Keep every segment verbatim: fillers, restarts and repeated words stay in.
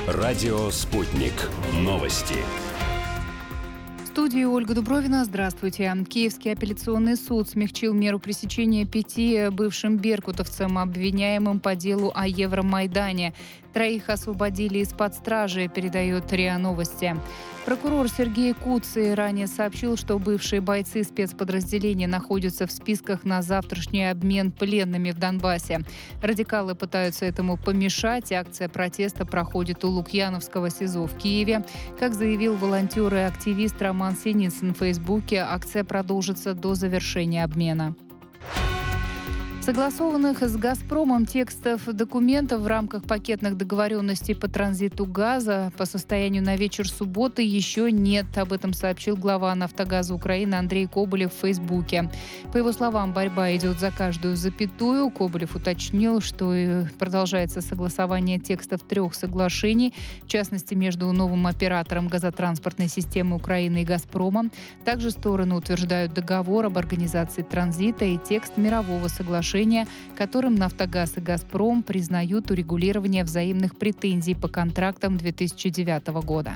Радио «Спутник». Новости. В студии Ольга Дубровина. Здравствуйте. Киевский апелляционный суд смягчил меру пресечения пяти бывшим беркутовцам, обвиняемым по делу о Евромайдане. Троих освободили из-под стражи, передает РИА Новости. Прокурор Сергей Куцый ранее сообщил, что бывшие бойцы спецподразделения находятся в списках на завтрашний обмен пленными в Донбассе. Радикалы пытаются этому помешать. Акция протеста проходит у Лукьяновского СИЗО в Киеве. Как заявил волонтер и активист Роман Синицын в Фейсбуке, акция продолжится до завершения обмена. Согласованных с «Газпромом» текстов документов в рамках пакетных договоренностей по транзиту газа по состоянию на вечер субботы еще нет. Об этом сообщил глава «Нафтогаза Украины» Андрей Коболев в Фейсбуке. По его словам, борьба идет за каждую запятую. Коболев уточнил, что продолжается согласование текстов трех соглашений, в частности, между новым оператором газотранспортной системы Украины и «Газпромом». Также стороны утверждают договор об организации транзита и текст мирового соглашения, которым «Нафтогаз» и «Газпром» признают урегулирование взаимных претензий по контрактам две тысячи девятого года.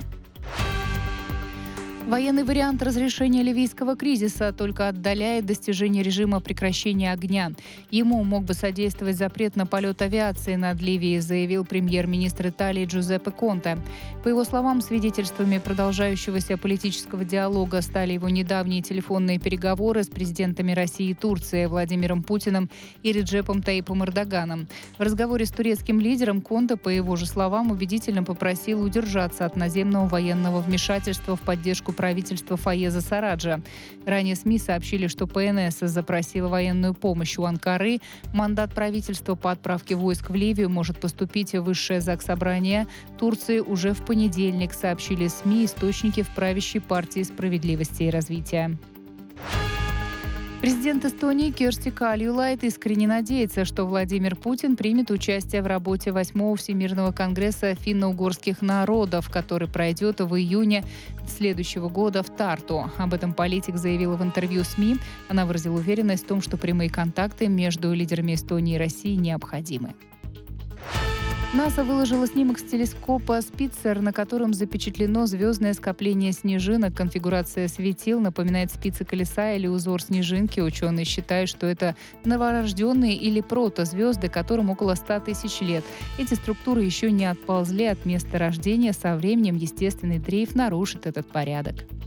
Военный вариант разрешения ливийского кризиса только отдаляет достижение режима прекращения огня. Ему мог бы содействовать запрет на полет авиации над Ливией, заявил премьер-министр Италии Джузеппе Конте. По его словам, свидетельствами продолжающегося политического диалога стали его недавние телефонные переговоры с президентами России и Турции Владимиром Путиным и Реджепом Таипом Эрдоганом. В разговоре с турецким лидером Конте, по его же словам, убедительно попросил удержаться от наземного военного вмешательства в поддержку правительства Фаеза Сараджа. Ранее СМИ сообщили, что ПНС запросила военную помощь у Анкары. Мандат правительства по отправке войск в Ливию может поступить в Высшее Заксобрание Турции уже в понедельник, сообщили СМИ источники в правящей партии справедливости и развития. Президент Эстонии Керсти Кальюлайд искренне надеется, что Владимир Путин примет участие в работе восьмого Всемирного конгресса финно-угорских народов, который пройдет в июне следующего года в Тарту. Об этом политик заявила в интервью СМИ. Она выразила уверенность в том, что прямые контакты между лидерами Эстонии и России необходимы. НАСА выложила снимок с телескопа «Спитцер», на котором запечатлено звездное скопление снежинок. Конфигурация светил напоминает спицы колеса или узор снежинки. Ученые считают, что это новорожденные или протозвезды, которым около ста тысяч лет. Эти структуры еще не отползли от места рождения. Со временем естественный дрейф нарушит этот порядок.